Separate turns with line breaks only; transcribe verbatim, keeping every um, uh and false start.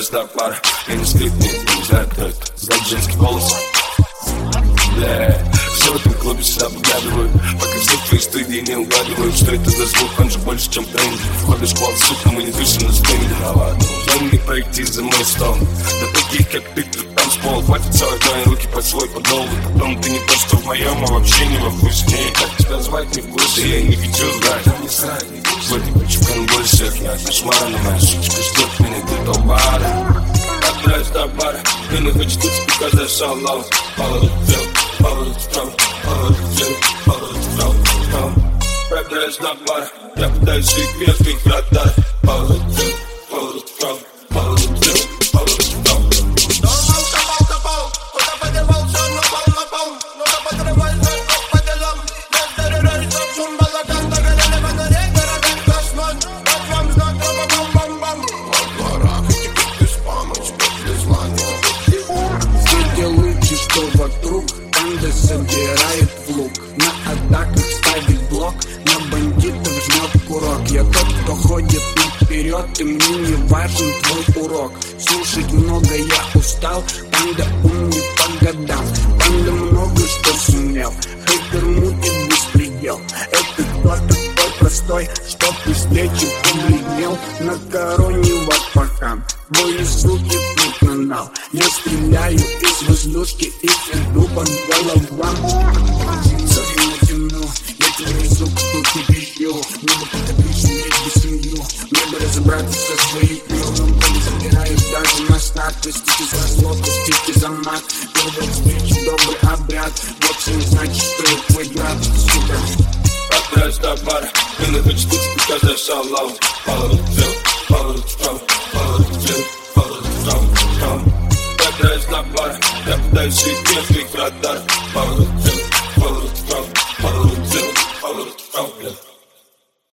Пробираюсь до пара, я не скрипник, я не знаю, кто это. Знать женский голос. Бля, все в этом клубе сюда поглядывают, пока все твои студии не угадывают. Что это за звук, он же больше, чем тренди. Входишь в клуб, сука, мы не дышим на стенде. А ладно, уже не пройти за мой стол. Да таких, как ты, тут там с пола. Хватит целой твои руки под свой подол. И потом ты не то, что в моем, а вообще не во вкусе. Как тебя звать, не в курсе, я не хочу знать. Не срать, в этой куче в конвульсиях. Я душман, моя сучка ждет меня где-то у бара. Отправляюсь до бара, ты не хочешь тут показать шаллау. Поворот вверх, поворот вправо, поворот вверх, поворот вправо. Пробираюсь до бара, я пытаюсь жить вверх твоих радаров. Поворот вверх, поворот вправо, поворот вверх, поворот вправо.
Вокруг банда собирает лук, на атаках ставит блок, на бандитов жмет курок. Я тот, кто ходит наперед, и мне не важен твой урок. Слушать много я устал, панда ум не по годам. Панда много что сумел, хейтер мутит беспредел. Это кто такой простой, что при встрече побледнел? На короне вапахам, бои суки тут нанал. Я стреляю из воздушки и иду под головам. Sorry, натянул, я тебе сук тут не пищу. Мне бы подобришь иметь бы семью, мне бы разобраться со своей пилом. Не забираюсь даже на старт, стики за злото, стики за мат. Первая встреча, добрый обряд, вовсе не значит, что я твой брат, сука.
Отправляюсь до бара, ты не хочешь тут показать шаллау. Поворот вверх, поворот вправо, поворот вверх, поворот вправо. Пробираюсь до бара, я пытаюсь жить вверх твоих радаров. Поворот